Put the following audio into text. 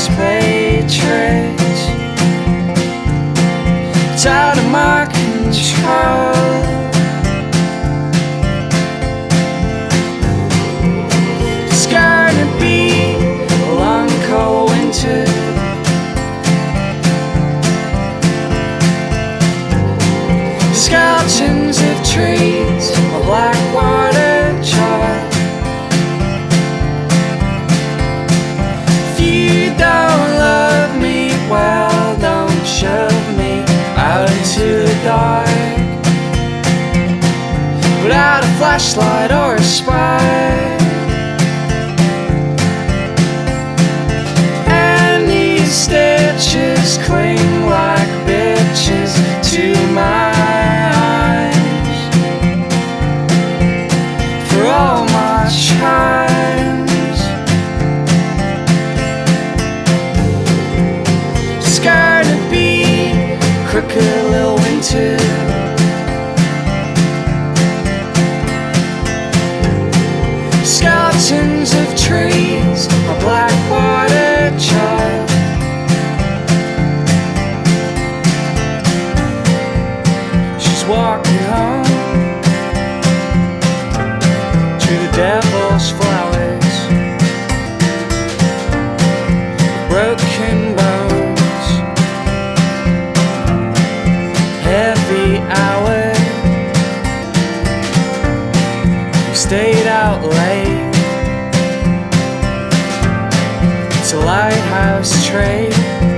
play tricks. It's out of my control. It's gonna be a long cold winter. Skeletons of trees, a black water jar. If you don't love me, well, don't shove me out into the dark without a flashlight or a spark. And these stitches cling like bitches to my eyes for all my charms. It's gonna be a crooked little winter. Skeletons of trees, a black water jar. She's walking home to the devil's flowers, broken bones, heavy hour. We stayed out late. It's a lighthouse trade.